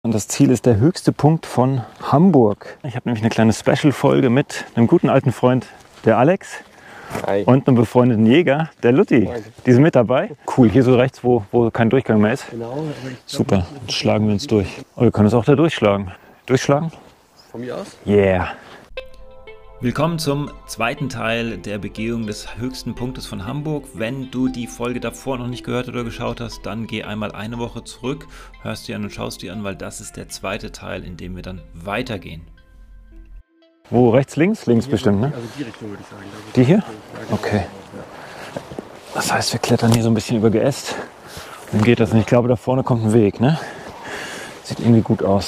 Und das Ziel ist der höchste Punkt von Hamburg. Ich habe nämlich eine kleine Special-Folge mit einem guten alten Freund, der Alex. Hi. Und einem befreundeten Jäger, der Lutti. Die sind mit dabei. Cool, hier so rechts, wo kein Durchgang mehr ist. Genau. Super, dann schlagen wir uns durch. Oh, wir können uns auch da durchschlagen. Durchschlagen? Von mir aus? Yeah. Willkommen zum zweiten Teil der Begehung des höchsten Punktes von Hamburg. Wenn du die Folge davor noch nicht gehört oder geschaut hast, dann geh einmal eine Woche zurück, hörst die an und schaust die an, weil das ist der zweite Teil, in dem wir dann weitergehen. Wo, rechts, links? Links bestimmt, ne? Also die Richtung würde ich sagen. Die hier? Okay. Das heißt, wir klettern hier so ein bisschen über Geäst. Dann geht das. Und ich glaube, da vorne kommt ein Weg, ne? Sieht irgendwie gut aus.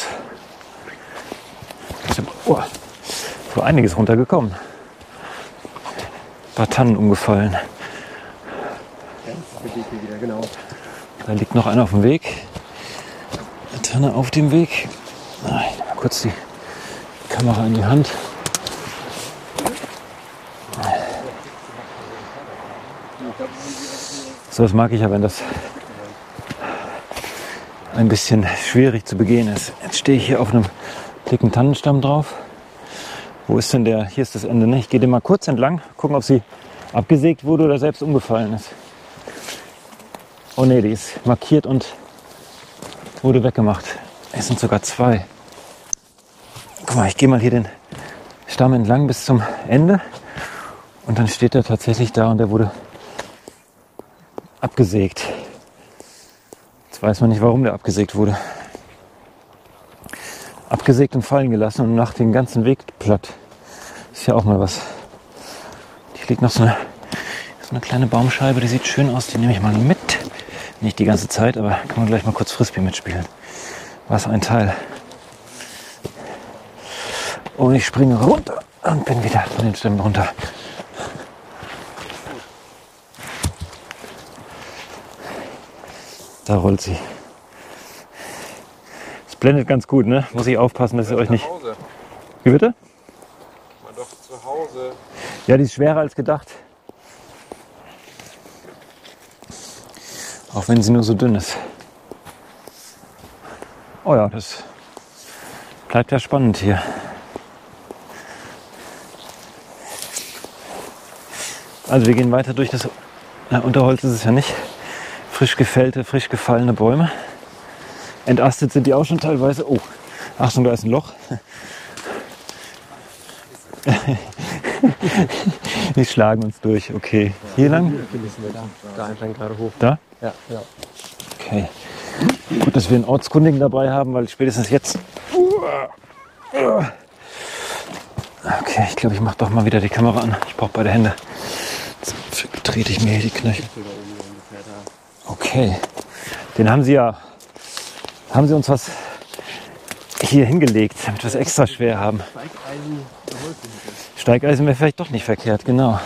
Oh, so einiges runtergekommen. Ein paar Tannen umgefallen. Wieder, genau. Da liegt noch einer auf dem Weg. Eine Tanne auf dem Weg. Ich nehme mal kurz die Kamera in die Hand. So was mag ich ja, wenn das ein bisschen schwierig zu begehen ist. Jetzt stehe ich hier auf einem dicken Tannenstamm drauf. Wo ist denn der? Hier ist das Ende. Ne? Ich gehe den mal kurz entlang, gucken, ob sie abgesägt wurde oder selbst umgefallen ist. Oh ne, die ist markiert und wurde weggemacht. Es sind sogar zwei. Guck mal, ich gehe mal hier den Stamm entlang bis zum Ende. Und dann steht er tatsächlich da und der wurde abgesägt. Jetzt weiß man nicht, warum der abgesägt wurde. Abgesägt und fallen gelassen und nach den ganzen Weg platt. Ist ja auch mal was. Hier liegt noch so eine kleine Baumscheibe, die sieht schön aus. Die nehme ich mal mit. Nicht die ganze Zeit, aber kann man gleich mal kurz Frisbee mitspielen. Was ein Teil. Und ich springe runter und bin wieder von den Stämmen runter. Da rollt sie. Es blendet ganz gut, ne? Muss ich aufpassen, dass ihr euch nicht... Wie bitte? War doch zu Hause. Ja, die ist schwerer als gedacht. Auch wenn sie nur so dünn ist. Oh ja, das bleibt ja spannend hier. Also wir gehen weiter durch das... Unterholz ist es ja nicht. Frisch gefällte, frisch gefallene Bäume. Entastet sind die auch schon teilweise. Oh, Achtung, da ist ein Loch. Die schlagen uns durch. Okay, hier lang? Da einfach gerade hoch. Da? Ja, ja. Okay. Gut, dass wir einen Ortskundigen dabei haben, weil spätestens jetzt... Okay, ich glaube, ich mache doch mal wieder die Kamera an. Ich brauche beide Hände. Jetzt trete ich mir hier die Knöchel. Okay, den haben sie uns was hier hingelegt, damit wir es extra schwer haben. Steigeisen wäre vielleicht doch nicht verkehrt, genau.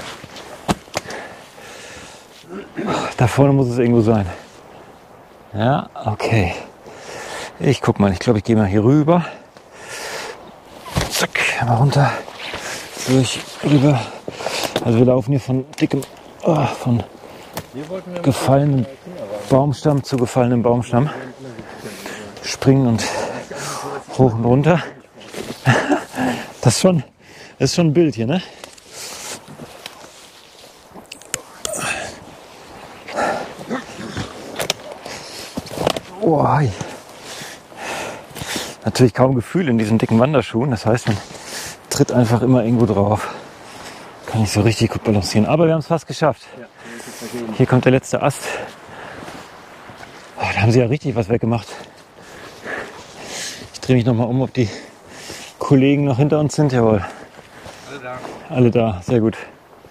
Da vorne muss es irgendwo sein. Ja, okay. Ich guck mal, ich glaube, ich gehe mal hier rüber. Zack, mal runter. Durch, rüber. Also wir laufen hier von dickem, von gefallenen Baumstamm zu gefallenem Baumstamm. Springen und hoch und runter. Das ist schon ein Bild hier, ne? Oh, hi. Natürlich kaum Gefühl in diesen dicken Wanderschuhen. Das heißt, man tritt einfach immer irgendwo drauf. Kann nicht so richtig gut balancieren. Aber wir haben es fast geschafft. Hier kommt der letzte Ast. Oh, da haben sie ja richtig was weggemacht. Ich drehe mich noch mal um, ob die Kollegen noch hinter uns sind. Jawohl. Alle da. Alle da, sehr gut.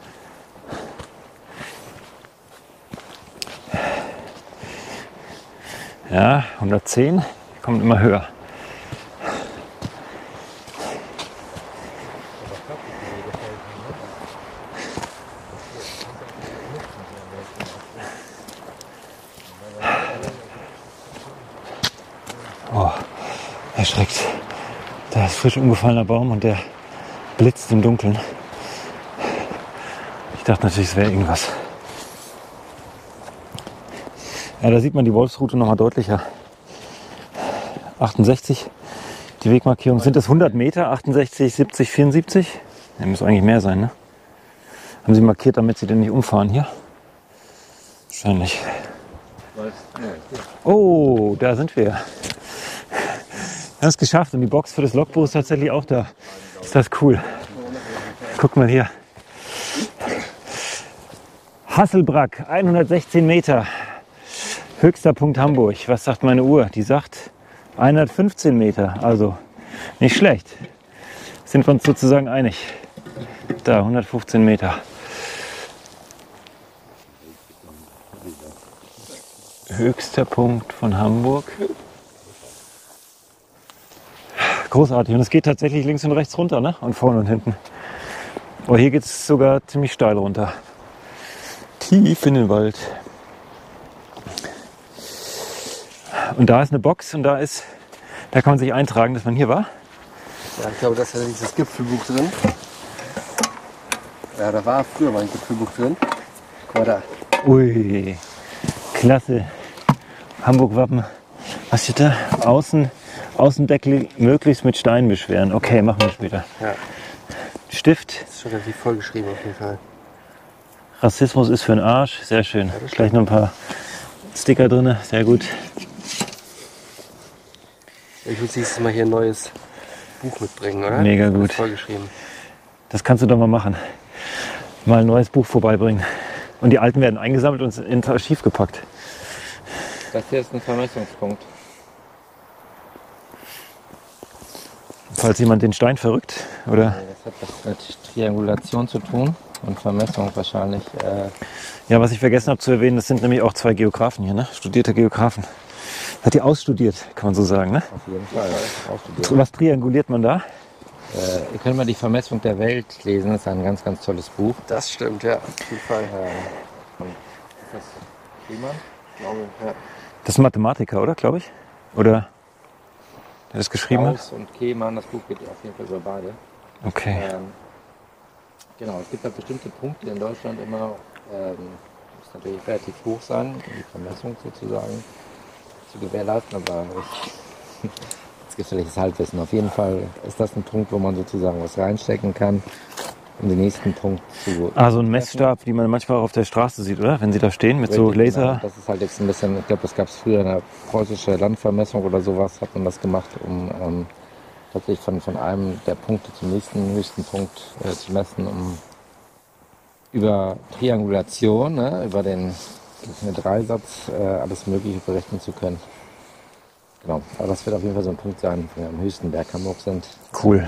Ja, 110, kommt immer höher. Oh, erschreckt. Da ist frisch umgefallener Baum und der blitzt im Dunkeln. Ich dachte natürlich, es wäre irgendwas. Ja, da sieht man die Wolfsrute noch mal deutlicher. 68. Die Wegmarkierung. Sind das 100 Meter? 68, 70, 74? Ne, muss eigentlich mehr sein, ne? Haben sie markiert, damit sie denn nicht umfahren hier? Wahrscheinlich. Oh, da sind wir. Wir haben es geschafft und die Box für das Logbuch ist tatsächlich auch da. Ist das cool. Guck mal hier. Hasselbrack, 116 Meter. Höchster Punkt Hamburg. Was sagt meine Uhr? Die sagt 115 Meter. Also nicht schlecht. Sind wir uns sozusagen einig. Da, 115 Meter. Höchster Punkt von Hamburg. Großartig. Und es geht tatsächlich links und rechts runter, ne? Und vorne und hinten. Aber hier geht es sogar ziemlich steil runter. Tief in den Wald. Und da ist eine Box und da kann man sich eintragen, dass man hier war. Ja, ich glaube, da ist ja dieses Gipfelbuch drin. Ja, da war früher mal ein Gipfelbuch drin. Guck mal da. Ui, klasse. Hamburg-Wappen. Was steht da? Außendeckel möglichst mit Stein beschweren. Okay, machen wir später. Ja. Stift. Das ist schon relativ voll geschrieben auf jeden Fall. Rassismus ist für den Arsch. Sehr schön. Ja, Gleich noch ein paar Sticker drin. Sehr gut. Ich muss nächstes Mal hier ein neues Buch mitbringen, oder? Mega Das gut. ist voll geschrieben. Das kannst du doch mal machen. Mal ein neues Buch vorbeibringen. Und die alten werden eingesammelt und ins Archiv gepackt. Das hier ist ein Vermessungspunkt. Falls jemand den Stein verrückt, oder? Das hat was mit Triangulation zu tun und Vermessung wahrscheinlich. Ja, was ich vergessen habe zu erwähnen, das sind nämlich auch zwei Geografen hier, ne? Studierte Geografen. Hat die ausstudiert, kann man so sagen, ne? Auf jeden Fall. Was trianguliert man da? Ihr könnt mal die Vermessung der Welt lesen. Das ist ein ganz, ganz tolles Buch. Das stimmt, ja. Auf jeden Fall. Von ist das Riemann? Ich glaube, ja. Das ist ein Mathematiker, oder, glaube ich? Oder der das geschrieben hat? Strauß und Kehmann, das Buch geht auf jeden Fall über beide. Okay. Genau, es gibt halt bestimmte Punkte in Deutschland immer, muss natürlich relativ hoch sein, um die Vermessung sozusagen zu gewährleisten, aber jetzt gefährliches Halbwissen. Auf jeden Fall ist das ein Punkt, wo man sozusagen was reinstecken kann, um den nächsten Punkt zu... Also ein Messstab, die man manchmal auch auf der Straße sieht, oder? Wenn sie da stehen mit so Richtig, Laser. genau. Das ist halt jetzt ein bisschen, ich glaube, das gab es früher in der preußischen Landvermessung oder sowas, hat man das gemacht, um tatsächlich von einem der Punkte zum nächsten höchsten Punkt zu messen, um über Triangulation, ne, über den Dreisatz alles Mögliche berechnen zu können. Genau, aber das wird auf jeden Fall so ein Punkt sein, wenn wir am höchsten Berg Hamburg sind. Cool.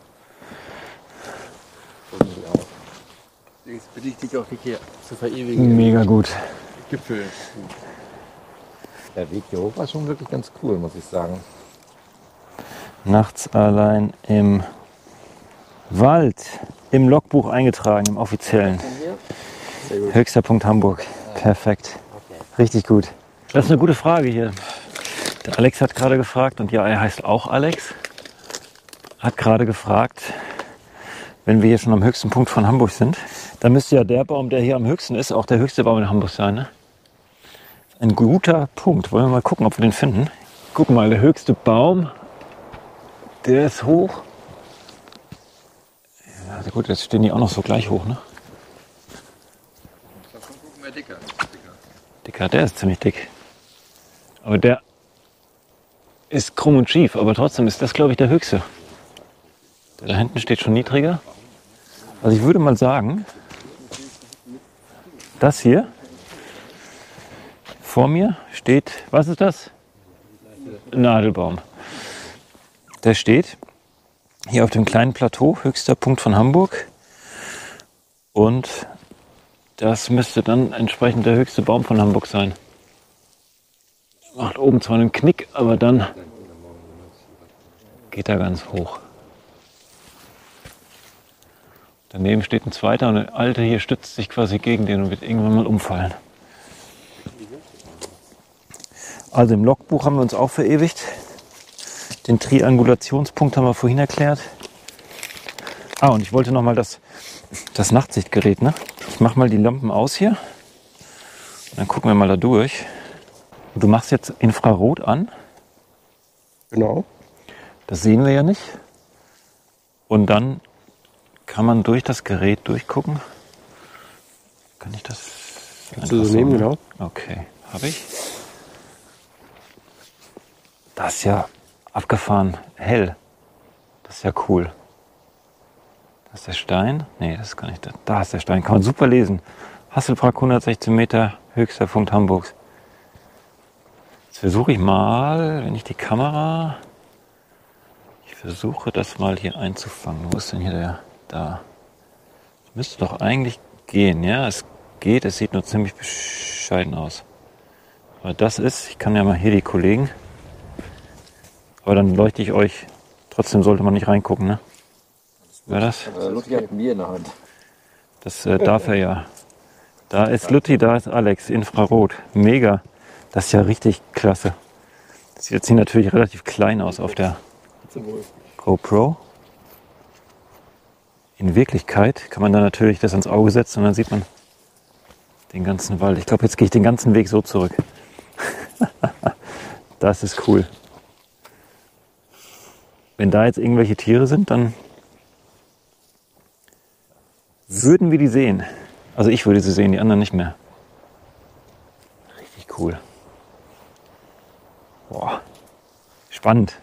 Jetzt bitte ich dich auch nicht hier zu verewigen. Mega gut. Gipfel. Der Weg hier hoch war schon wirklich ganz cool, muss ich sagen. Nachts allein im Wald. Im Logbuch eingetragen, im offiziellen. Sehr gut. Höchster Punkt Hamburg. Perfekt. Richtig gut. Das ist eine gute Frage hier. Der Alex hat gerade gefragt, und ja, er heißt auch Alex, hat gerade gefragt, wenn wir hier schon am höchsten Punkt von Hamburg sind, dann müsste ja der Baum, der hier am höchsten ist, auch der höchste Baum in Hamburg sein. Ne? Ein guter Punkt. Wollen wir mal gucken, ob wir den finden? Guck mal, der höchste Baum, der ist hoch. Ja, gut, jetzt stehen die auch noch so gleich hoch, ne? Dicker, der ist ziemlich dick. Aber der ist krumm und schief, aber trotzdem ist das, glaube ich, der höchste. Der da hinten steht schon niedriger. Also ich würde mal sagen, das hier vor mir steht, was ist das? Nadelbaum. Der steht hier auf dem kleinen Plateau, höchster Punkt von Hamburg. Und das müsste dann entsprechend der höchste Baum von Hamburg sein. Macht oben zwar einen Knick, aber dann geht er ganz hoch. Daneben steht ein zweiter und der alte hier stützt sich quasi gegen den und wird irgendwann mal umfallen. Also im Logbuch haben wir uns auch verewigt. Den Triangulationspunkt haben wir vorhin erklärt. Ah, und ich wollte noch mal das Nachtsichtgerät, ne? Ich mache mal die Lampen aus hier. Und dann gucken wir mal da durch. Und du machst jetzt Infrarot an. Genau. Das sehen wir ja nicht. Und dann kann man durch das Gerät durchgucken. Kann ich das? Kannst du so nehmen, genau. Okay, habe ich. Das ist ja abgefahren hell. Das ist ja cool. Das ist der Stein. Nee, das ist gar nicht. Da ist der Stein. Kann man super lesen. Hasselbrak 116 Meter, höchster Punkt Hamburgs. Jetzt versuche ich mal, wenn ich die Kamera... Ich versuche das mal hier einzufangen. Wo ist denn hier der? Da. Das müsste doch eigentlich gehen. Ja, es geht. Es sieht nur ziemlich bescheiden aus. Aber das ist... Ich kann ja mal hier die Kollegen... Aber dann leuchte ich euch. Trotzdem sollte man nicht reingucken, ne? Wer das? Lutti hat ein Bier in der Hand. Das darf er ja. Da ist Lutti, da ist Alex. Infrarot. Mega. Das ist ja richtig klasse. Das sieht jetzt hier natürlich relativ klein aus auf der GoPro. In Wirklichkeit kann man da natürlich das ans Auge setzen und dann sieht man den ganzen Wald. Ich glaube, jetzt gehe ich den ganzen Weg so zurück. Das ist cool. Wenn da jetzt irgendwelche Tiere sind, dann würden wir die sehen. Also ich würde sie sehen, die anderen nicht mehr. Richtig cool. Boah, spannend.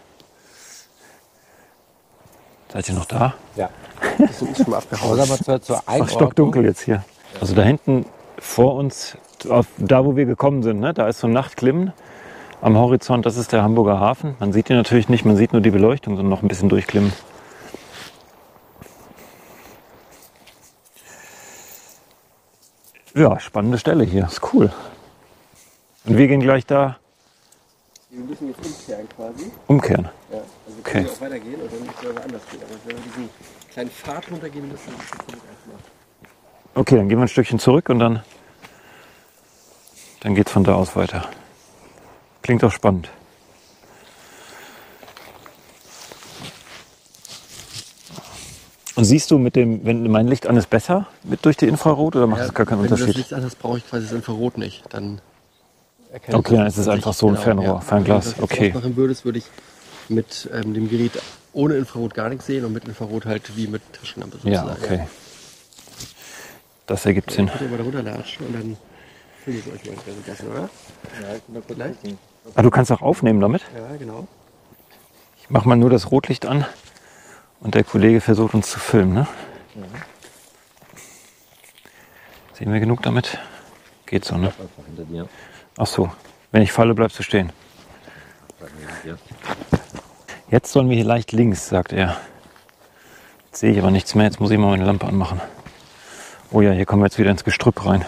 Seid ihr noch da? Ja. Das ist schon mal abgehauen. Aber zur Ach, stockdunkel jetzt hier. Also da hinten vor uns, da wo wir gekommen sind, ne, da ist so ein Nachtglimmen am Horizont. Das ist der Hamburger Hafen. Man sieht ihn natürlich nicht, man sieht nur die Beleuchtung, sondern noch ein bisschen durchglimmen. Ja, spannende Stelle hier. Ist cool. Und wir gehen gleich da Wir müssen jetzt umkehren quasi. umkehren. Ja, also wir Okay. können auch weitergehen und dann müssen wir woanders gehen. Aber wenn wir diesen kleinen Pfad runtergehen müssen, dann müssen wir erstmal. Okay, dann gehen wir ein Stückchen zurück und dann geht's von da aus weiter. Klingt auch spannend. Und siehst du mit dem, wenn mein Licht an ist, besser mit durch die Infrarot oder macht es gar keinen wenn du das Unterschied? Licht an hast, brauche ich quasi das Infrarot nicht. Dann erkenne Okay, ich dann das ist es nicht. einfach so ein Fernrohr, Fernglas. Wenn du das Okay. jetzt ausmachen würdest, würde ich mit dem Gerät ohne Infrarot gar nichts sehen und mit Infrarot halt wie mit Taschenlampe sozusagen. Ja, okay. Das ergibt Sinn. Könnt ihr mal da runterlatschen und dann filme ich euch mal währenddessen, oder? Ja, ich bin da kurz Vielleicht? gucken. Ah, du kannst auch aufnehmen damit? Ja, genau. Ich mach mal nur das Rotlicht an und der Kollege versucht uns zu filmen, ne? Sehen wir genug damit? Geht so, ne? Einfach hinter dir. Ach so. Wenn ich falle, bleibst du stehen. Ja. Jetzt sollen wir hier leicht links, sagt er. Jetzt sehe ich aber nichts mehr. Jetzt muss ich mal meine Lampe anmachen. Oh ja, hier kommen wir jetzt wieder ins Gestrüpp rein.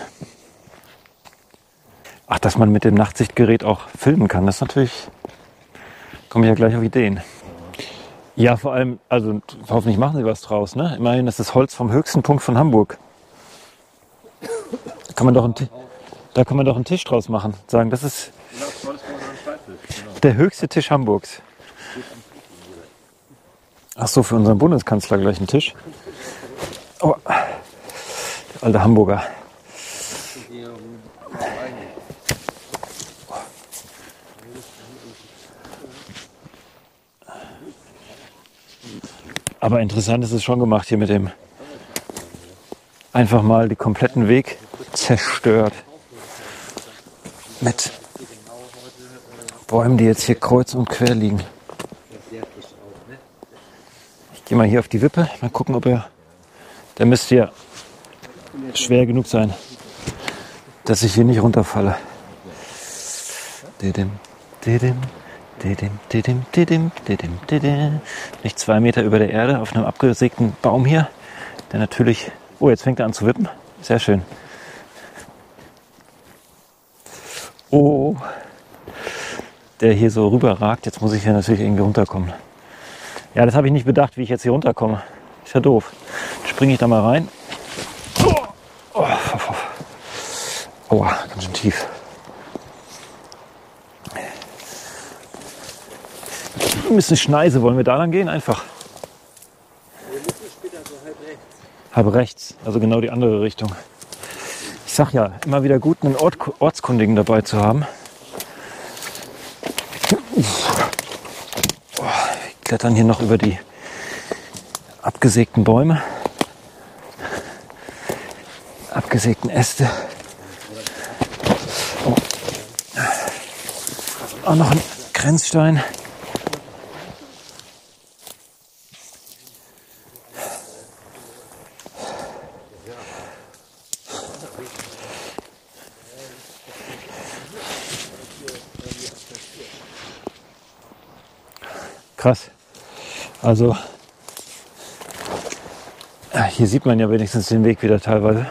Ach, dass man mit dem Nachtsichtgerät auch filmen kann, das ist natürlich... Komme ich ja gleich auf Ideen. Ja, vor allem, also hoffentlich machen sie was draus, ne? Immerhin ist das Holz vom höchsten Punkt von Hamburg. Da kann man doch einen Tisch draus machen. Sagen, das ist der höchste Tisch Hamburgs. Ach so, für unseren Bundeskanzler gleich ein Tisch. Oh, der alte Hamburger. Aber interessant ist es schon gemacht hier mit dem einfach mal den kompletten Weg zerstört. Mit Bäumen, die jetzt hier kreuz und quer liegen. Ich gehe mal hier auf die Wippe, mal gucken, ob der müsste ja schwer genug sein, dass ich hier nicht runterfalle. Didim, didim, didim, didim, didim, didim, didim. Nicht 2 Meter über der Erde auf einem abgesägten Baum hier, der natürlich... Oh, jetzt fängt er an zu wippen. Sehr schön. Oh, der hier so rüber ragt. Jetzt muss ich hier natürlich irgendwie runterkommen. Ja, das habe ich nicht bedacht, wie ich jetzt hier runterkomme. Ist ja doof. Dann springe ich da mal rein. Oh, ganz schön tief. Ein bisschen Schneise. Wollen wir da lang gehen? Einfach. Wir müssen später so halb rechts. Halb rechts, also genau die andere Richtung. Ich sag ja, immer wieder gut, einen Ortskundigen dabei zu haben. klettern hier noch über die abgesägten Bäume, abgesägten Äste. Oh. Auch noch ein Grenzstein. Krass. Also hier sieht man ja wenigstens den Weg wieder teilweise.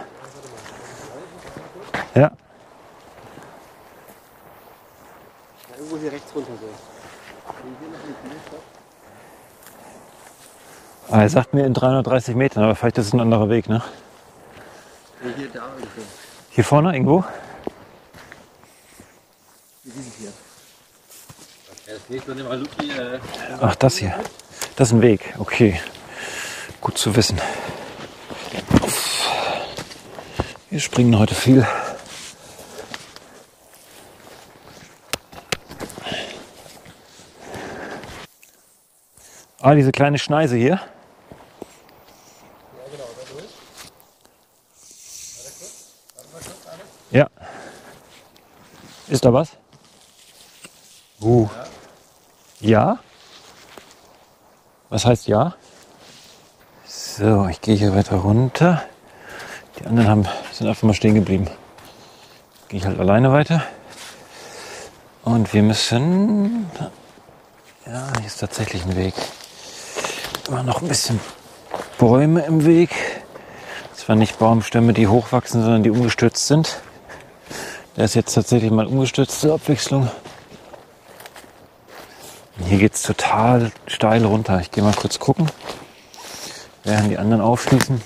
Ja. Irgendwo hier rechts runter so. Er sagt mir in 330 Metern, aber vielleicht ist es ein anderer Weg, ne? Hier, da irgendwo. Hier vorne irgendwo? Ach, das hier. Das ist ein Weg. Okay. Gut zu wissen. Wir springen heute viel. Ah, diese kleine Schneise hier. Ja. Ist da was? Ja? Was heißt ja? So, ich gehe hier weiter runter. Die anderen sind einfach mal stehen geblieben. Gehe ich halt alleine weiter. Und wir müssen... Ja, hier ist tatsächlich ein Weg. Immer noch ein bisschen Bäume im Weg. Zwar nicht Baumstämme, die hochwachsen, sondern die umgestürzt sind. Der ist jetzt tatsächlich mal umgestürzt zur Abwechslung. Hier geht es total steil runter. Ich gehe mal kurz gucken, während die anderen aufschließen.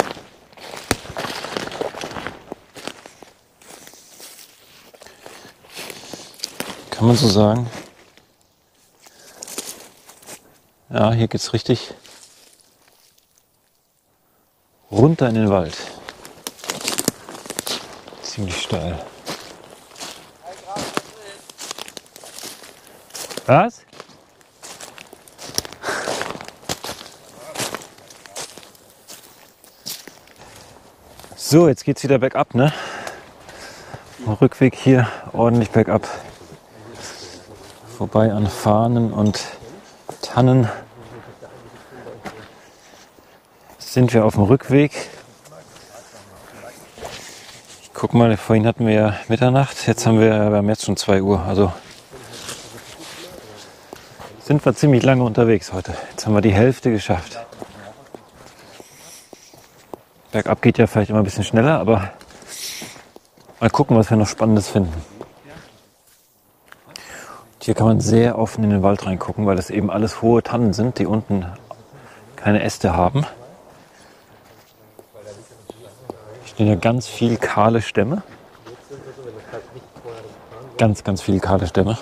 Kann man so sagen. Ja, hier geht es richtig runter in den Wald. Ziemlich steil. Was? So, jetzt geht's wieder bergab, ne? Rückweg hier ordentlich bergab. Vorbei an Fahnen und Tannen. Sind wir auf dem Rückweg. Ich guck mal, vorhin hatten wir ja Mitternacht, wir haben jetzt schon 2 Uhr. Also sind wir ziemlich lange unterwegs heute. Jetzt haben wir die Hälfte geschafft. Bergab geht ja vielleicht immer ein bisschen schneller, aber mal gucken, was wir noch Spannendes finden. Und hier kann man sehr offen in den Wald reingucken, weil das eben alles hohe Tannen sind, die unten keine Äste haben. Hier stehen ja ganz viel kahle Stämme. Ganz, ganz viel kahle Stämme.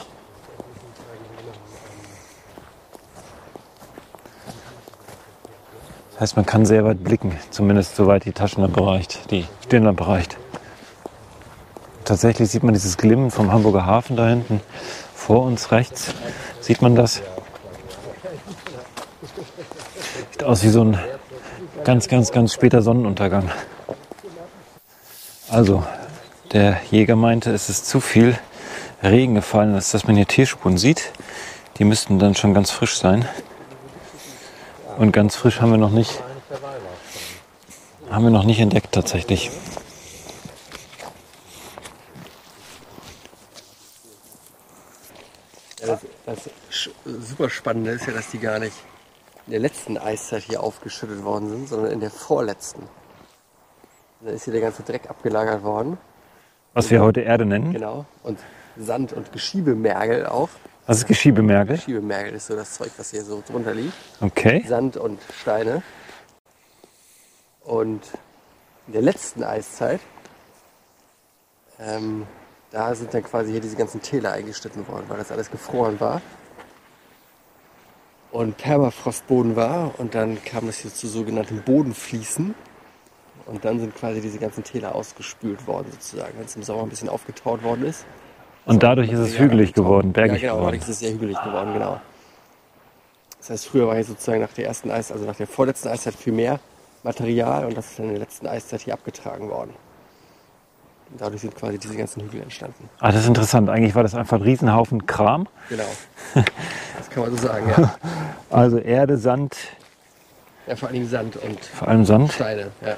Das heißt, man kann sehr weit blicken, zumindest soweit die Taschenlampe reicht, die Stirnlampe reicht. Tatsächlich sieht man dieses Glimmen vom Hamburger Hafen da hinten. Vor uns rechts sieht man das. Sieht aus wie so ein ganz, ganz, ganz später Sonnenuntergang. Also, der Jäger meinte, es ist zu viel Regen gefallen, als dass man hier Tierspuren sieht. Die müssten dann schon ganz frisch sein. Und ganz frisch haben wir noch nicht entdeckt tatsächlich. Ja, das super Spannende ist ja, dass die gar nicht in der letzten Eiszeit hier aufgeschüttet worden sind, sondern in der vorletzten. Da ist hier der ganze Dreck abgelagert worden. Was wir heute Erde nennen. Genau. Und Sand und Geschiebemergel auch. Was ist Geschiebemergel? Geschiebemergel ist so das Zeug, was hier so drunter liegt. Okay. Sand und Steine. Und in der letzten Eiszeit, da sind dann quasi hier diese ganzen Täler eingeschnitten worden, weil das alles gefroren war. Und Permafrostboden war. Und dann kam es hier zu sogenannten Bodenfließen. Und dann sind quasi diese ganzen Täler ausgespült worden sozusagen, wenn es im Sommer ein bisschen aufgetaut worden ist. Und dadurch ist es hügelig geworden, bergig geworden. Ja, genau, geworden. dadurch ist es sehr hügelig geworden, genau. Das heißt, früher war hier sozusagen nach der ersten Eiszeit, also nach der vorletzten Eiszeit viel mehr Material und das ist dann in der letzten Eiszeit hier abgetragen worden. Und dadurch sind quasi diese ganzen Hügel entstanden. Ah, das ist interessant. Eigentlich war das einfach ein Riesenhaufen Kram. Genau. Das kann man so sagen, ja. Also Erde, Sand, Ja, vor allen Dingen Sand und vor allem Sand. Steine. Ja.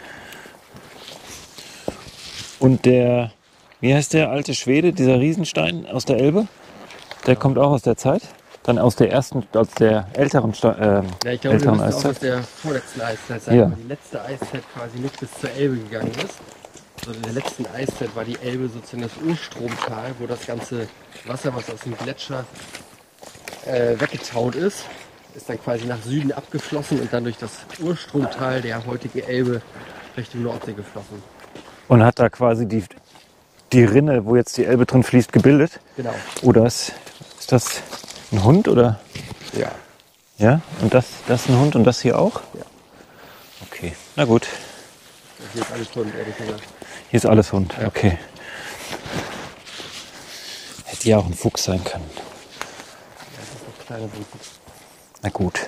Und der, wie heißt der alte Schwede, dieser Riesenstein aus der Elbe? Der kommt auch aus der Zeit? Dann aus der ersten, aus der älteren, Ja, ich glaube, wir älteren müssen auch aus Eiszeit? der vorletzten Eiszeit sein, Ja. weil die letzte Eiszeit quasi nicht bis zur Elbe gegangen ist. Also in der letzten Eiszeit war die Elbe sozusagen das Urstromtal, wo das ganze Wasser, was aus dem Gletscher weggetaut ist dann quasi nach Süden abgeflossen und dann durch das Urstromtal der heutigen Elbe Richtung Nordsee geflossen. Und hat da quasi die Rinne, wo jetzt die Elbe drin fließt, gebildet? Genau. Oder ist das ein Hund oder? Ja. Ja? Und das ist ein Hund und das hier auch? Ja. Okay, na gut. Hier ist alles Hund, ehrlich gesagt. Hier ist alles Hund, Ja. okay. Hätte ja auch ein Fuchs sein können. Ja, das ist ein kleiner Hund. Na gut.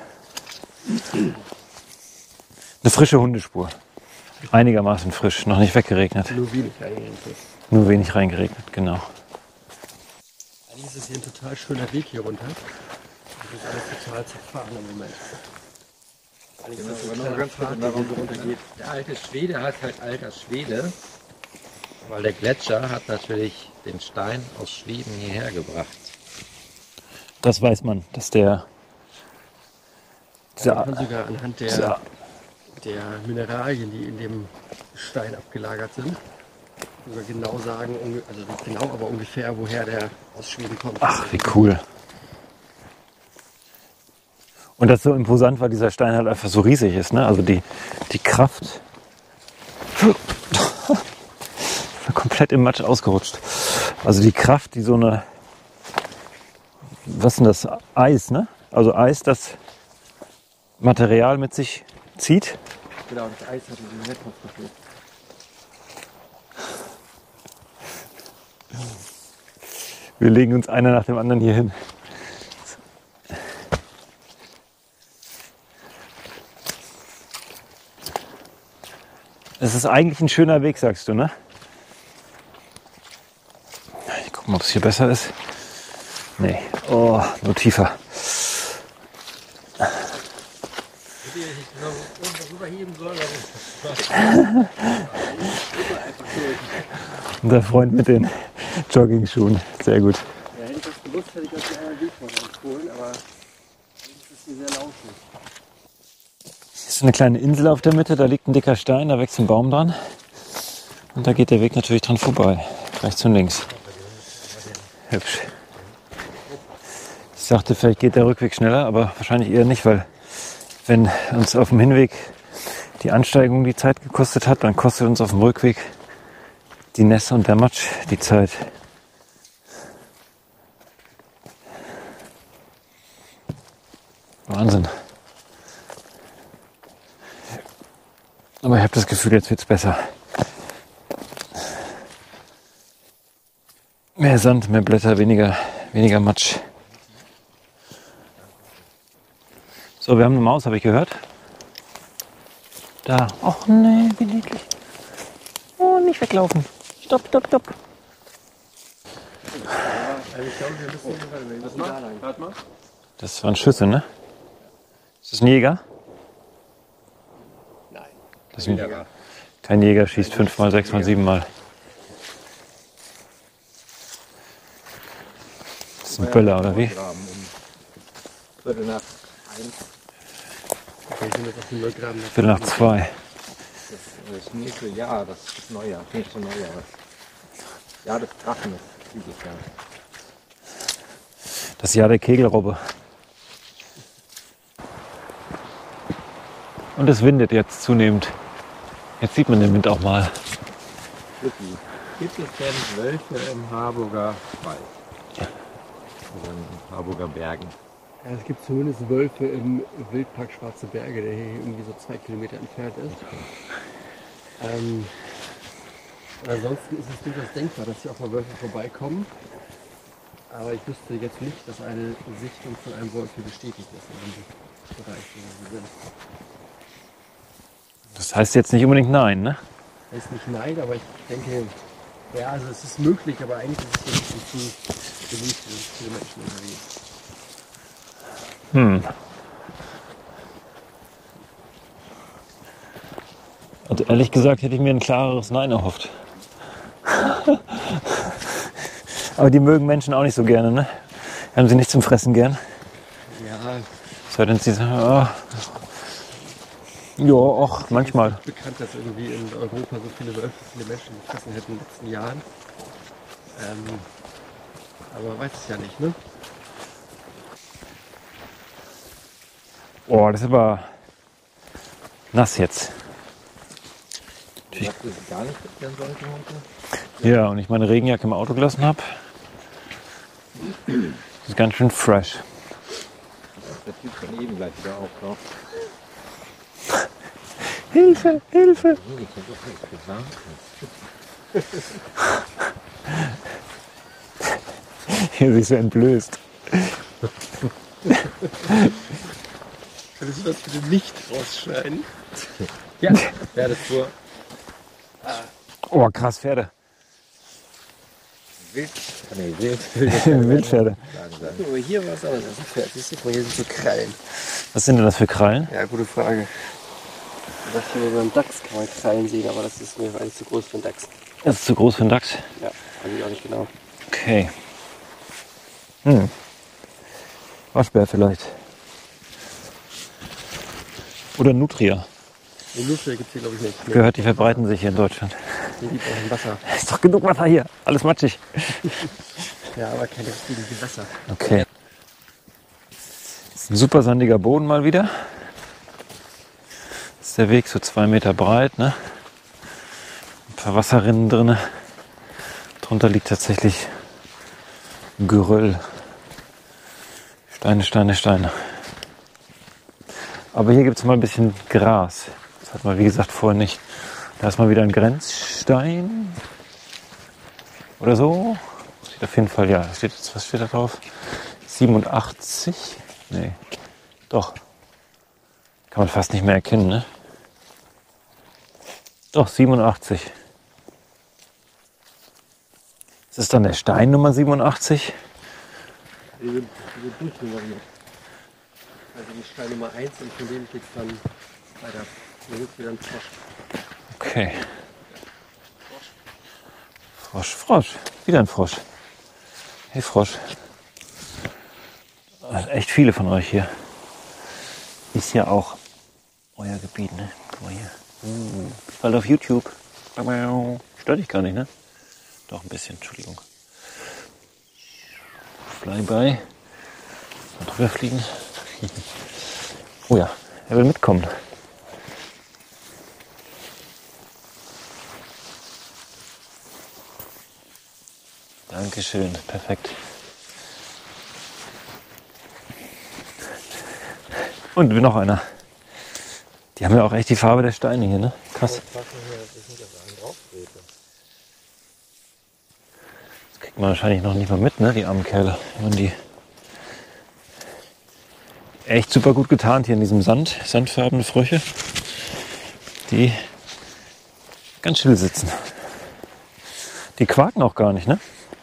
Eine frische Hundespur. Einigermaßen frisch, noch nicht weggeregnet. Nur wenig eigentlich. Nur wenig reingeregnet, genau. Eigentlich ist es hier ein total schöner Weg hier runter. Das ist alles total zerfahren im Moment. Eigentlich ist das so ein kleiner Pfad, der hier runtergeht. Der alte Schwede hat halt alter Schwede, weil der Gletscher hat natürlich den Stein aus Schweden hierher gebracht. Das weiß man, dass der... Man kann sogar anhand der Mineralien, die in dem Stein abgelagert sind, sogar genau sagen, also nicht genau, aber ungefähr, woher der aus Schweden kommt. Ach, wie cool. Und das so imposant, weil dieser Stein halt einfach so riesig ist, ne? Also die Kraft... komplett im Matsch ausgerutscht. Also die Kraft, die so eine... Was ist denn das? Eis, ne? Also Eis, das Material mit sich zieht. Genau, das Eis hat diesen Netz verführt. Wir legen uns einer nach dem anderen hier hin. Es ist eigentlich ein schöner Weg, sagst du, ne? Ich guck mal, ob es hier besser ist. Nee, oh, nur tiefer. Unser Freund mit den Jogging-Schuhen. Sehr gut. Ja, hätte ich das gewusst, hätte ich euch einen anderen Weg empfohlen, aber es ist hier sehr lauschig. Hier ist eine kleine Insel auf der Mitte, da liegt ein dicker Stein, da wächst ein Baum dran. Und da geht der Weg natürlich dran vorbei. Rechts und links. Hübsch. Ich dachte, vielleicht geht der Rückweg schneller, aber wahrscheinlich eher nicht, weil wenn uns auf dem Hinweg die Ansteigung die Zeit gekostet hat, dann kostet uns auf dem Rückweg die Nässe und der Matsch die Zeit. Wahnsinn. Aber ich habe das Gefühl, jetzt wird es besser. Mehr Sand, mehr Blätter, weniger Matsch. So, wir haben eine Maus, habe ich gehört. Da. Och nee, wie niedlich. Oh, nicht weglaufen. Stopp. Also ich glaube, wir müssen da lang. Warte mal. Das waren Schüsse, ne? Ist das ein Jäger? Nein. Das ist kein Jäger, schießt 5-mal, 6-mal, 7-mal. Das ist ein Böller, oder wie? Viertel nach 1. Okay, sind jetzt auf dem Nullgraben. Viertel nach 2. Das nächste Jahr, das ist Neujahr, nächste Neujahr. Ja, des Drachen ist dieses Jahr. Das Jahr der Kegelrobbe. Und es windet jetzt zunehmend. Jetzt sieht man den Wind auch mal. Gibt es denn Wölfe im Harburger Wald? Oder in Harburger Bergen? Ja, es gibt zumindest Wölfe im Wildpark Schwarze Berge, der hier irgendwie so 2 Kilometer entfernt ist. Und ansonsten ist es durchaus denkbar, dass hier auch mal Wölfe vorbeikommen. Aber ich wüsste jetzt nicht, dass eine Sichtung von einem Wolf hier bestätigt ist in diesem Bereich, wo wir sind. Das heißt jetzt nicht unbedingt nein, ne? Das ist nicht nein, aber ich denke, ja, also es ist möglich, aber eigentlich ist es hier ein bisschen zu beliebt, sind viele Menschen unterwegs. Also ehrlich gesagt hätte ich mir ein klareres Nein erhofft. Aber die mögen Menschen auch nicht so gerne, ne? Haben sie nicht zum Fressen gern? Ja, So, denn sie sagen, oh. Ja, auch manchmal. es ist nicht bekannt, dass irgendwie in Europa so viele Wölfe, viele Menschen gefressen hätten in den letzten Jahren. Aber man weiß es ja nicht, ne? Oh, das ist aber nass jetzt. Du sagst, dass es gar nicht werden sollte heute? Ja, und ich meine Regenjacke im Auto gelassen habe. Das ist ganz schön fresh. Der Typ von eben gleich wieder auftaucht. Hilfe, Hilfe! Ich hab doch nichts gesagt. Hier sich so entblößt. Könntest du das bitte nicht rausschneiden? Ja, Ja, das vor Oh, krass, Pferde. Wild. Nee, Wild. Wildpferde. aber hier war es anders. Das ist ein Pferd. Siehst du, guck mal, hier sind so Krallen. Was sind denn das für Krallen? Ja, gute Frage. Ich dachte mir, beim Dachs kann man Krallen sehen, aber das ist mir eigentlich zu groß für einen Dachs. Das ist zu groß für einen Dachs. Ja, weiß ich auch nicht genau. Okay. Waschbär vielleicht. Oder Nutria. Den Nutria gibt es hier, glaube ich, nicht. Gehört, die verbreiten sich hier in Deutschland. Den gibt es auch im Wasser. Ist doch genug Wasser hier. Alles matschig. Ja, aber keine richtigen Gewässer. Okay. Das ist ein super sandiger Boden mal wieder. Das ist der Weg so 2 Meter breit. Ne? Ein paar Wasserrinnen drin. Drunter liegt tatsächlich Geröll. Steine, Steine, Steine. Aber hier gibt es mal ein bisschen Gras. Das hat man wie gesagt vorher nicht. Da ist mal wieder ein Grenzstein. Oder so. Steht auf jeden Fall, ja. Was steht da drauf? 87? Nee. Doch. Kann man fast nicht mehr erkennen, ne? Doch, 87. Ist das dann der Stein Nummer 87? Die sind durchnummeriert. Also die Stein Nummer 1 und von dem geht es dann weiter. Hier gibt es wieder einen Frosch. Okay. Frosch, Frosch. Wieder ein Frosch. Hey Frosch. Echt viele von euch hier. Ist ja auch euer Gebiet, ne? Guck mal hier. Bald auf YouTube. Stört dich gar nicht, ne? Doch ein bisschen, Entschuldigung. Flyby. Mal drüber fliegen. Oh ja, er will mitkommen. Dankeschön, perfekt. Und noch einer. Die haben ja auch echt die Farbe der Steine hier, ne? Krass. Das kriegt man wahrscheinlich noch nicht mal mit, ne? Die armen Kerle. Wenn die echt super gut getarnt hier in diesem sandfarbene Frösche, die ganz still sitzen. Die quaken auch gar nicht, ne?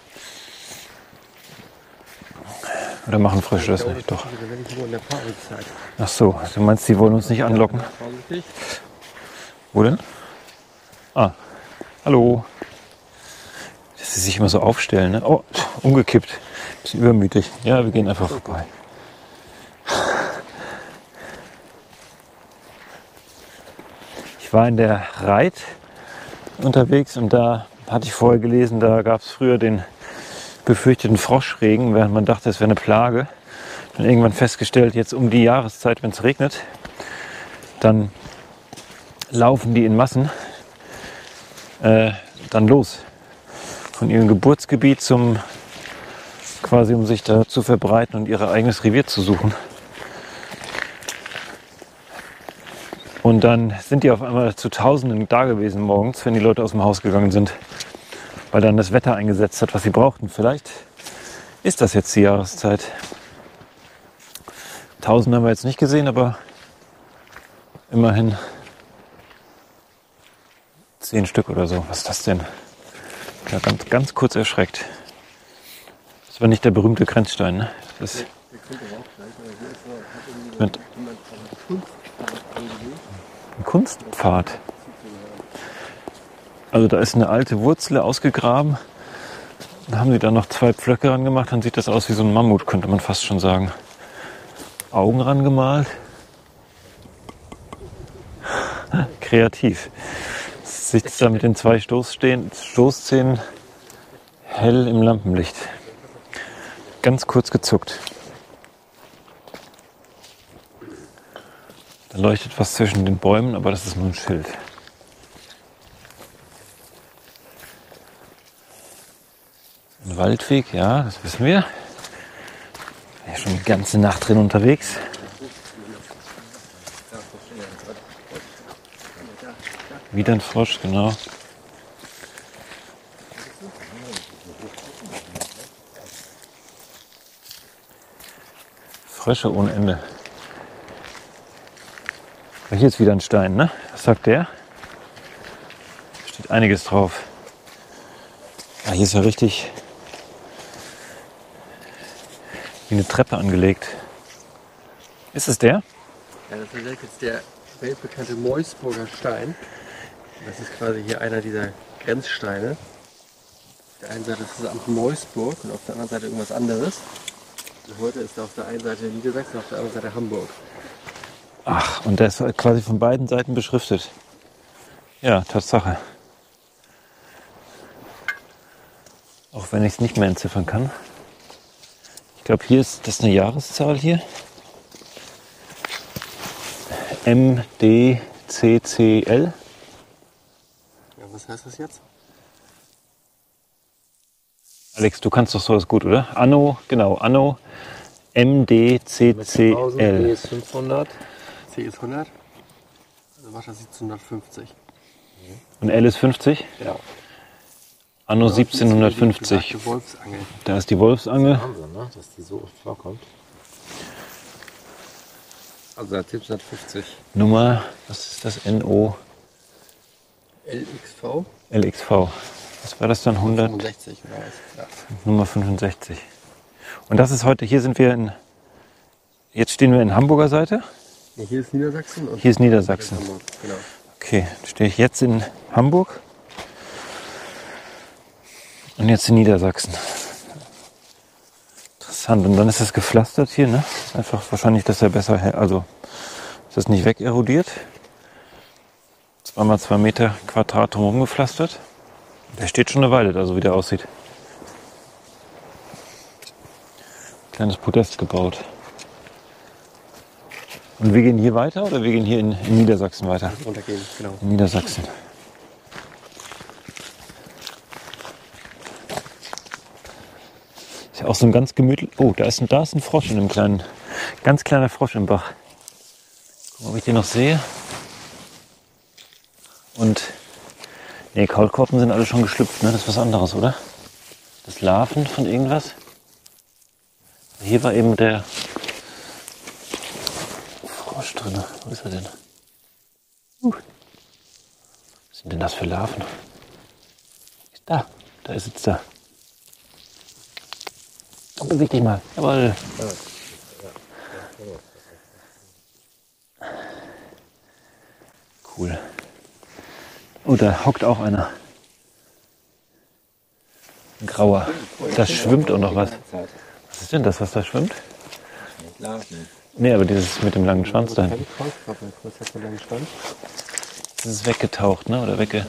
Oder machen Frösche das nicht? Doch. Ach so, du meinst, die wollen uns nicht anlocken? Wo denn? Ah, hallo. Dass sie sich immer so aufstellen, ne? Oh, umgekippt. Bisschen übermütig. Ja, wir gehen einfach vorbei. Ich war in der Reit unterwegs und da hatte ich vorher gelesen, da gab es früher den befürchteten Froschregen, während man dachte, es wäre eine Plage. Dann irgendwann festgestellt, jetzt um die Jahreszeit, wenn es regnet, dann laufen die in Massen dann los. Von ihrem Geburtsgebiet zum quasi, um sich da zu verbreiten und ihr eigenes Revier zu suchen. Und dann sind die auf einmal zu Tausenden da gewesen morgens, wenn die Leute aus dem Haus gegangen sind. Weil dann das Wetter eingesetzt hat, was sie brauchten. Vielleicht ist das jetzt die Jahreszeit. 1000 haben wir jetzt nicht gesehen, aber immerhin 10 Stück oder so. Was ist das denn? Ja, ganz kurz erschreckt. Das war nicht der berühmte Grenzstein, ne? Das ist mit ein Kunstpfad. Also da ist eine alte Wurzel ausgegraben. Da haben sie da noch 2 Pflöcke ran gemacht. Dann sieht das aus wie so ein Mammut, könnte man fast schon sagen. Augen rangemalt. Kreativ. Sitzt da mit den 2 Stoßzähnen hell im Lampenlicht. Ganz kurz gezuckt. Da leuchtet was zwischen den Bäumen, aber das ist nur ein Schild. Ein Waldweg, ja, das wissen wir. Ja, schon die ganze Nacht drin unterwegs. Wieder ein Frosch, genau. Frösche ohne Ende. Hier ist wieder ein Stein, ne? Was sagt der? Da steht einiges drauf. Ah, hier ist ja richtig wie eine Treppe angelegt. Ist es der? Ja, das ist jetzt der weltbekannte Meusburger Stein. Das ist quasi hier einer dieser Grenzsteine. Auf der einen Seite ist das Amt Meusburg und auf der anderen Seite irgendwas anderes. Und heute ist auf der einen Seite Niedersachsen und auf der anderen Seite Hamburg. Ach, und der ist quasi von beiden Seiten beschriftet. Ja, Tatsache. Auch wenn ich es nicht mehr entziffern kann. Ich glaube, hier ist das eine Jahreszahl hier. MDCCL. Ja, was heißt das jetzt? Alex, du kannst doch sowas gut, oder? Anno, genau, Anno MDCCL. B ist 500. C ist 100. Also macht das 1750. Und L ist 50? Ja. Anno 1750. Die Wolfsangel. Da ist die Wolfsangel. Wahnsinn, ne? Dass die so oft vorkommt. Also seit 1750. Nummer, was ist das? NO LXV. LXV. Was war das dann? 100? 65 oder was? Ja. Nummer 65. Und das ist heute, hier sind wir in, jetzt stehen wir in Hamburger Seite. Ja, hier ist Niedersachsen. Und Hier ist Niedersachsen. Hamburg. Genau. Okay, dann stehe ich jetzt in Hamburg und jetzt in Niedersachsen. Interessant. Und dann ist es gepflastert hier, ne? Einfach wahrscheinlich, dass er besser, also ist das nicht wegerodiert. 2 mal 2 Meter Quadrat drumherum gepflastert. Der steht schon eine Weile da, so wie der aussieht. Kleines Podest gebaut. Und wir gehen hier weiter oder wir gehen hier in Niedersachsen weiter? Runtergehen, genau. In Niedersachsen. Ist ja auch so ein ganz gemütlich. Oh, da ist ein Frosch in einem kleinen, ganz kleiner Frosch im Bach. Gucken, ob ich den noch sehe. Und nee, Kaulquappen sind alle schon geschlüpft, ne? Das ist was anderes, oder? Das Larven von irgendwas. Hier war eben der Frosch drin. Wo ist er denn? Was sind denn das für Larven? Ist da. Da ist jetzt da. Oh, beweg dich mal. Jawohl. Cool. Oh, da hockt auch einer. Ein grauer. Da schwimmt auch noch was. Was ist denn das, was da schwimmt? Nee, aber dieses mit dem langen Schwanz da hinten. Das ist weggetaucht, ne? Oder wegge...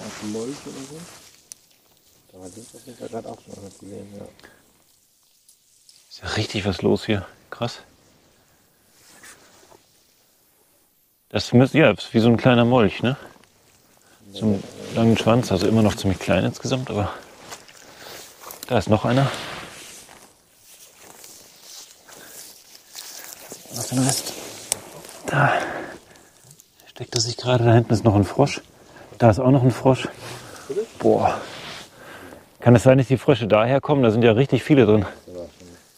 Ist ja richtig was los hier. Krass. Das ist wie so ein kleiner Molch, ne? So einen langen Schwanz, also immer noch ziemlich klein insgesamt, aber da ist noch einer. Was denn Rest? Da steckt er sich gerade, da hinten ist noch ein Frosch. Da ist auch noch ein Frosch. Boah. Kann es sein, dass die Frösche daher kommen? Da sind ja richtig viele drin.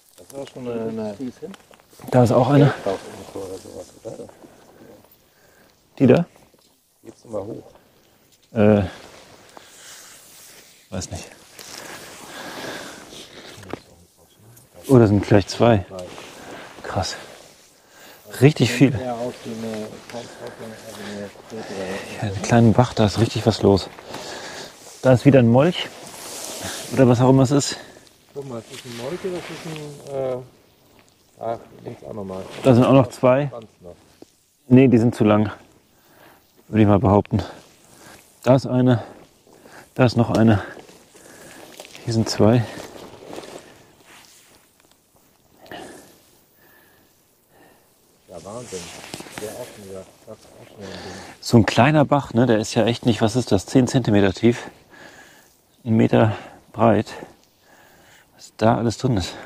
Da ist auch eine. Oder sowas, oder? Die da? Geht's immer hoch. Weiß nicht. Oh, da sind gleich zwei. Krass. Richtig viel. Ja, aus wie eine Ja, einen kleinen Bach, da ist richtig was los. Da ist wieder ein Molch. Oder was auch immer es ist. Guck mal, das ist ein Molche, das ist ein. Links auch nochmal. Da sind auch noch zwei. Nee, die sind zu lang. Würde ich mal behaupten. Da ist eine. Da ist noch eine. Hier sind zwei. Ja, Wahnsinn. Sehr offen, ja. Das ist auch schnell ein Ding. So ein kleiner Bach, ne? Der ist ja echt nicht, was ist das? 10 cm tief. 1 Meter breit. Was da alles drin ist.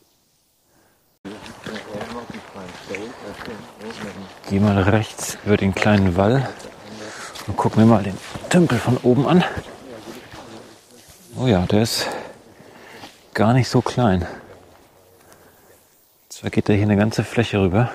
Geh mal rechts über den kleinen Wall und guck mir mal den Tümpel von oben an. Oh ja, der ist gar nicht so klein. Zwar geht da hier eine ganze Fläche rüber.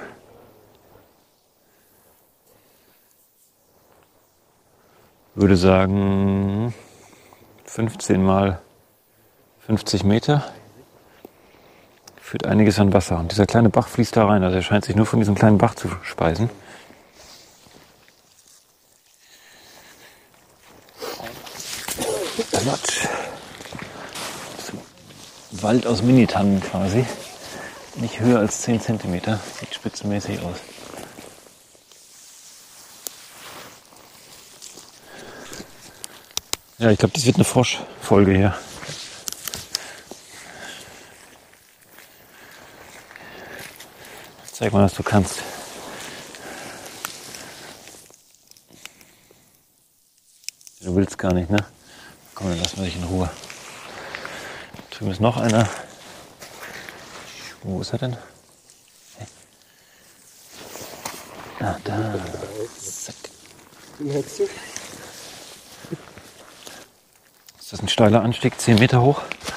Würde sagen 15 mal 50 Meter. Führt einiges an Wasser. Und dieser kleine Bach fließt da rein. Also er scheint sich nur von diesem kleinen Bach zu speisen. Quatsch. Wald aus Minitannen quasi. Nicht höher als 10 cm. Sieht spitzenmäßig aus. Ja, ich glaube, das wird eine Froschfolge hier. Zeig mal, was du kannst. Du willst gar nicht, ne? Komm, dann lassen wir dich in Ruhe. Da drüben ist noch einer. Wo ist er denn? Hey. Ah, da. Zack. Das ist ein steiler Anstieg, 10 Meter hoch.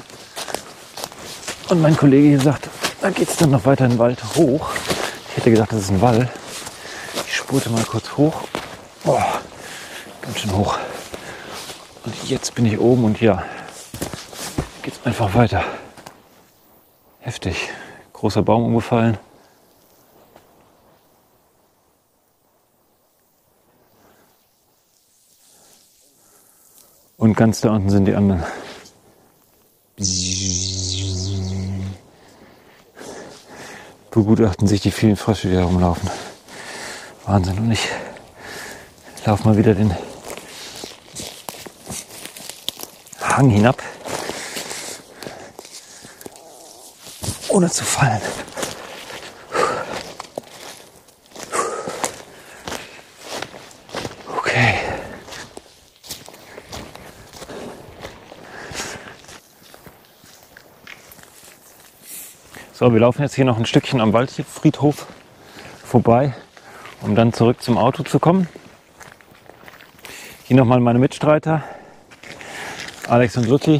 Und mein Kollege hier sagt, da geht es dann noch weiter in den Wald hoch. Ich hätte gedacht, das ist ein Wall. Ich spurte mal kurz hoch. Oh, ganz schön hoch. Und jetzt bin ich oben und ja, geht's einfach weiter. Heftig. Großer Baum umgefallen. Und ganz da unten sind die anderen. Begutachten sich die vielen Frösche, die da rumlaufen. Wahnsinn. Und ich laufe mal wieder den Hang hinab, ohne zu fallen. Okay. So, wir laufen jetzt hier noch ein Stückchen am Waldfriedhof vorbei, um dann zurück zum Auto zu kommen. Hier nochmal meine Mitstreiter, Alex und Lutti.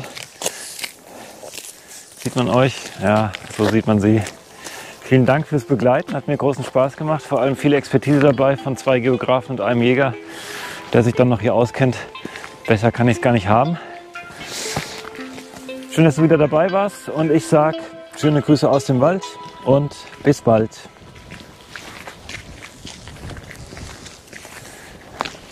Sieht man euch? Ja, so sieht man sie. Vielen Dank fürs Begleiten, hat mir großen Spaß gemacht. Vor allem viel Expertise dabei von 2 Geografen und einem Jäger, der sich dann noch hier auskennt. Besser kann ich es gar nicht haben. Schön, dass du wieder dabei warst und ich sage schöne Grüße aus dem Wald und bis bald.